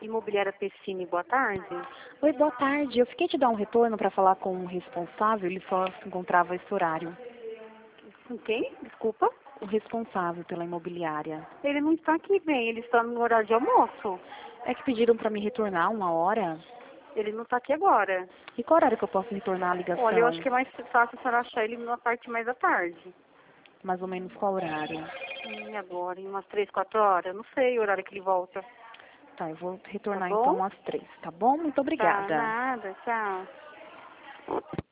Imobiliária Pessini, boa tarde. Oi, boa tarde. Eu fiquei de dar um retorno para falar com o responsável, ele só se encontrava esse horário. Com quem? Desculpa. O responsável pela imobiliária. Ele não está aqui bem, ele está no horário de almoço. É que pediram para me retornar uma hora. Ele não está aqui agora. E qual horário que eu posso retornar a ligação? Olha, eu acho que é mais fácil a senhora achar ele na parte mais da tarde. Mais ou menos qual horário? E agora, em umas 3, 4 horas? Não sei o horário que ele volta. Tá, eu vou retornar Tá bom? então às 3, tá bom? Muito Tá, obrigada. nada, tchau.